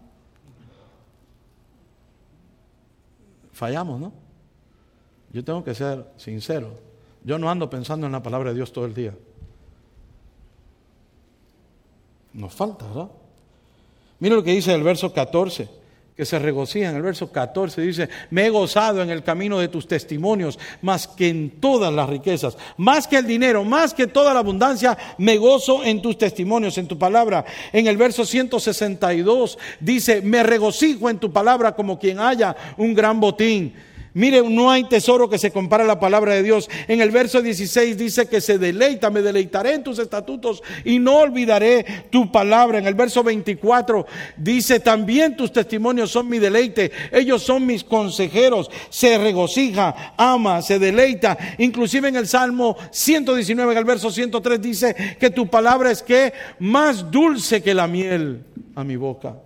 Fallamos, ¿no? Yo tengo que ser sincero. Yo no ando pensando en la palabra de Dios todo el día. Nos falta, ¿verdad? Mira lo que dice el verso catorce, que se regocija en el verso catorce, dice: me he gozado en el camino de tus testimonios, más que en todas las riquezas, más que el dinero, más que toda la abundancia, me gozo en tus testimonios, en tu palabra. En el verso ciento sesenta y dos dice: me regocijo en tu palabra como quien haya un gran botín. Mire, no hay tesoro que se compare a la palabra de Dios. En el verso dieciséis dice que se deleita, me deleitaré en tus estatutos y no olvidaré tu palabra. En el verso veinticuatro dice: también tus testimonios son mi deleite, ellos son mis consejeros. Se regocija, ama, se deleita. Inclusive en el Salmo ciento diecinueve, en el verso ciento tres dice que tu palabra es que más dulce que la miel a mi boca.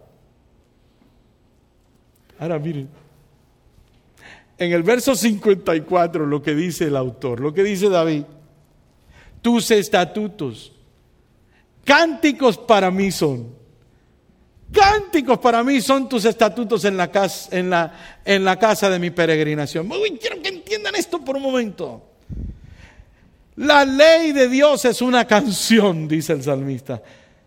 Ahora miren, en el verso cincuenta y cuatro, lo que dice el autor, lo que dice David: tus estatutos, cánticos para mí son. Cánticos para mí son tus estatutos en la casa, en la, en la casa de mi peregrinación. Muy bien, quiero que entiendan esto por un momento. La ley de Dios es una canción, dice el salmista.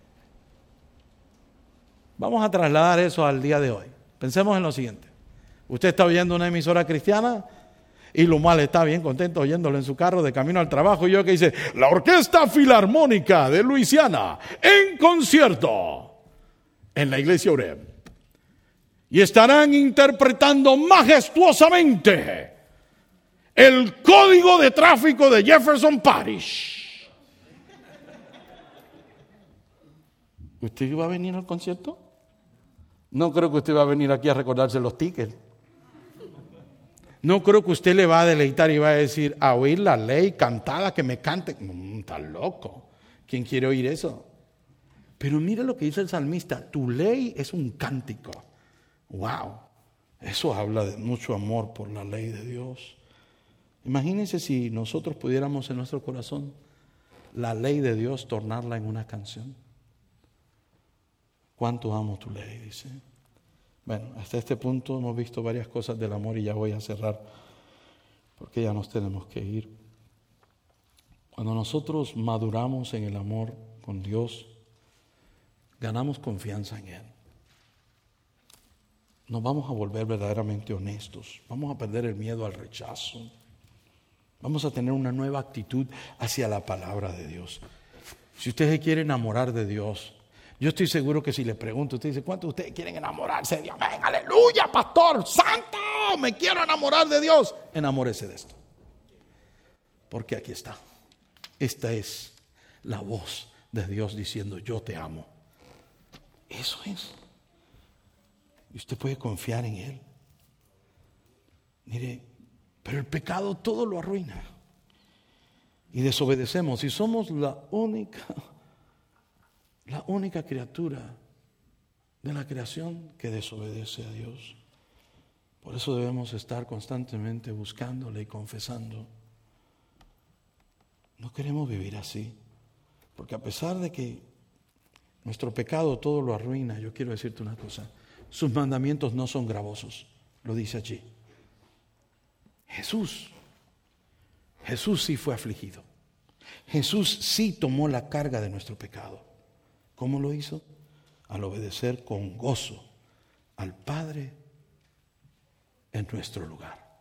Vamos a trasladar eso al día de hoy. Pensemos en lo siguiente. Usted está oyendo una emisora cristiana y lo mal está bien contento oyéndolo en su carro de camino al trabajo, y yo que dice: la Orquesta Filarmónica de Luisiana en concierto en la iglesia Oreb, y estarán interpretando majestuosamente el código de tráfico de Jefferson Parish. ¿Usted va a venir al concierto? No creo que usted va a venir aquí a recordarse los tickets. No creo que usted le va a deleitar y va a decir: a oír la ley cantada, que me cante. Mm, está loco. ¿Quién quiere oír eso? Pero mira lo que dice el salmista: tu ley es un cántico. Wow. Eso habla de mucho amor por la ley de Dios. Imagínense si nosotros pudiéramos en nuestro corazón la ley de Dios tornarla en una canción. Cuánto amo tu ley, dice. Bueno, hasta este punto hemos visto varias cosas del amor y ya voy a cerrar porque ya nos tenemos que ir. Cuando nosotros maduramos en el amor con Dios, ganamos confianza en Él. Nos vamos a volver verdaderamente honestos. Vamos a perder el miedo al rechazo. Vamos a tener una nueva actitud hacia la palabra de Dios. Si usted se quiere enamorar de Dios, yo estoy seguro que si le pregunto, usted dice: ¿cuántos de ustedes quieren enamorarse de Dios? ¡Ven, aleluya, pastor! ¡Santo! ¡Me quiero enamorar de Dios! Enamórese de esto. Porque aquí está. Esta es la voz de Dios diciendo: yo te amo. Eso es. Y usted puede confiar en Él. Mire, pero el pecado todo lo arruina. Y desobedecemos. Y somos la única... La única criatura de la creación que desobedece a Dios. Por eso debemos estar constantemente buscándole y confesando. No queremos vivir así, porque a pesar de que nuestro pecado todo lo arruina, yo quiero decirte una cosa: sus mandamientos no son gravosos, lo dice allí. Jesús, Jesús sí fue afligido. Jesús sí tomó la carga de nuestro pecado. ¿Cómo lo hizo? Al obedecer con gozo al Padre en nuestro lugar.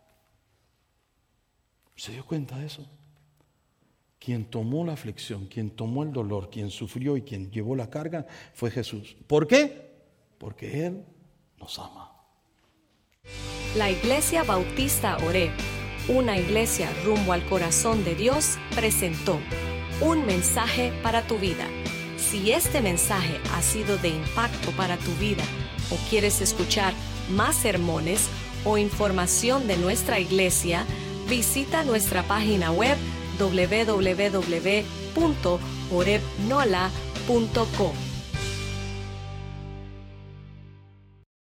¿Se dio cuenta de eso? Quien tomó la aflicción, quien tomó el dolor, quien sufrió y quien llevó la carga fue Jesús. ¿Por qué? Porque Él nos ama. La Iglesia Bautista Oreb, una iglesia rumbo al corazón de Dios, presentó un mensaje para tu vida. Si este mensaje ha sido de impacto para tu vida o quieres escuchar más sermones o información de nuestra iglesia, visita nuestra página web doble u doble u doble u punto oreb nola punto com.